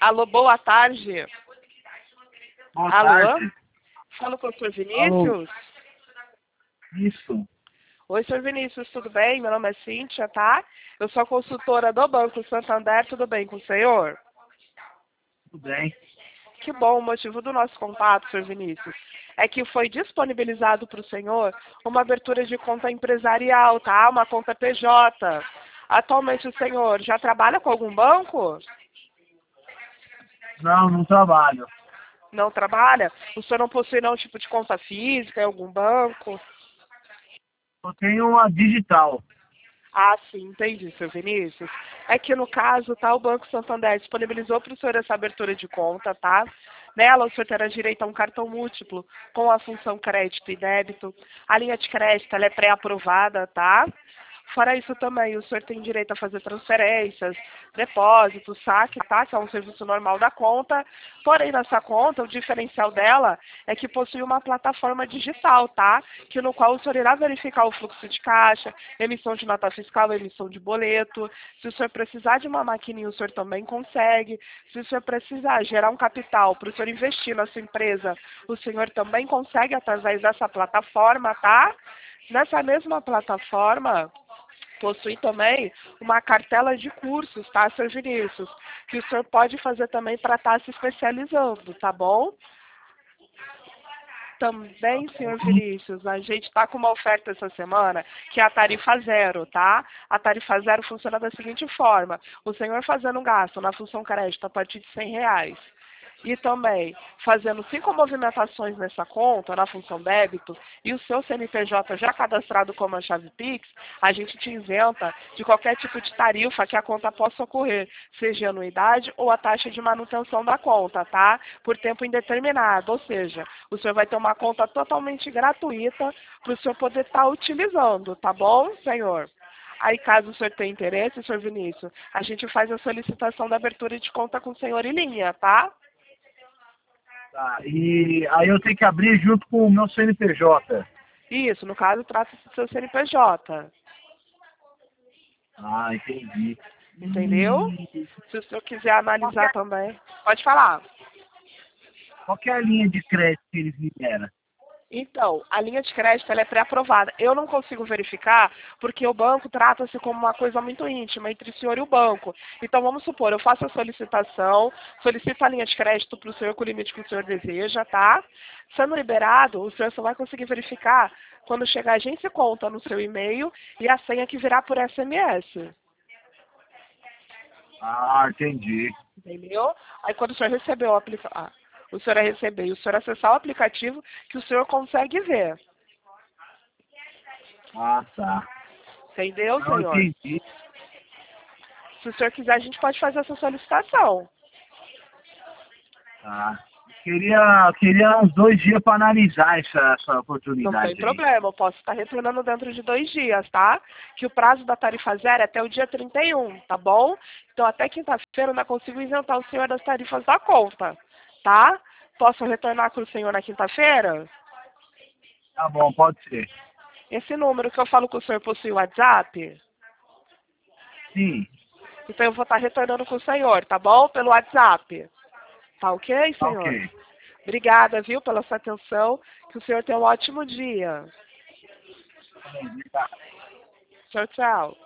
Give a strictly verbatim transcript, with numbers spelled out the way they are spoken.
Alô, boa tarde. Boa Alô? tarde. Falo com o senhor Alô. Vinícius? Isso. Oi, senhor Vinícius, tudo bem? Meu nome é Cíntia, tá? Eu sou consultora do Banco Santander, tudo bem com o senhor? Tudo bem. Que bom, o motivo do nosso contato, senhor Vinícius, é que foi disponibilizado para o senhor uma abertura de conta empresarial, tá? Uma conta P J. Atualmente o senhor já trabalha com algum banco? Não, não trabalho. Não trabalha? O senhor não possui nenhum tipo de conta física em algum banco? Eu tenho uma digital. Ah, sim, entendi, seu Vinícius. É que no caso, tá, o Banco Santander disponibilizou para o senhor essa abertura de conta, tá? Nela, o senhor terá direito a um cartão múltiplo com a função crédito e débito. A linha de crédito, ela é pré-aprovada, tá? Fora isso também, o senhor tem direito a fazer transferências, depósitos, saque, tá? Que é um serviço normal da conta. Porém, nessa conta, o diferencial dela é que possui uma plataforma digital, tá? Que no qual o senhor irá verificar o fluxo de caixa, emissão de nota fiscal, emissão de boleto. Se o senhor precisar de uma maquininha, o senhor também consegue. Se o senhor precisar gerar um capital para o senhor investir na sua empresa, o senhor também consegue através dessa plataforma, tá? Nessa mesma plataforma, possui também uma cartela de cursos, tá, seu Vinícius? Que o senhor pode fazer também para estar se especializando, tá bom? Também, senhor Vinícius, a gente está com uma oferta essa semana, que é a tarifa zero, tá? A tarifa zero funciona da seguinte forma: o senhor fazendo um gasto na função crédito a partir de cem reais e também fazendo cinco movimentações nessa conta, na função débito, e o seu C N P J já cadastrado como a chave Pix, a gente te isenta de qualquer tipo de tarifa que a conta possa ocorrer, seja anuidade ou a taxa de manutenção da conta, tá? Por tempo indeterminado, ou seja, o senhor vai ter uma conta totalmente gratuita para o senhor poder estar utilizando, tá bom, senhor? Aí, caso o senhor tenha interesse, senhor Vinícius, a gente faz a solicitação da abertura de conta com o senhor em linha, tá? Tá. E aí eu tenho que abrir junto com o meu C N P J. Isso, no caso, trata-se do seu C N P J. Ah, entendi. Entendeu? E Se o senhor quiser qual que analisar é, também, pode falar. qual que é a linha de crédito que eles me deram? Então, a linha de crédito ela é pré-aprovada. Eu não consigo verificar porque o banco trata-se como uma coisa muito íntima entre o senhor e o banco. Então, vamos supor, eu faço a solicitação, solicito a linha de crédito para o senhor com o limite que o senhor deseja, tá? Sendo liberado, o senhor só vai conseguir verificar quando chegar a agência conta no seu e-mail e a senha que virá por S M S. Ah, entendi. Entendeu? Aí quando o senhor receber o aplicativo, ah, o senhor vai receber e o senhor acessar o aplicativo que o senhor consegue ver. Ah, tá. Entendeu, Não, senhor? entendi. Se o senhor quiser, a gente pode fazer essa solicitação. Tá. Queria, queria uns dois dias para analisar essa, essa Não tem oportunidade aí. problema, eu posso estar retornando dentro de dois dias, tá? Que o prazo da tarifa zero é até o dia trinta e um, tá bom? Então até quinta-feira eu ainda consigo isentar o senhor das tarifas da conta, tá? Posso retornar com o senhor na quinta-feira? Tá bom, pode ser. Esse número que eu falo com o senhor possui WhatsApp? Sim, Então eu vou estar retornando com o senhor, tá bom? Pelo WhatsApp. Tá ok, tá senhor? ok. Obrigada, viu, pela sua atenção. Que o senhor tenha um ótimo dia. Tá bom, obrigado. Tchau, tchau.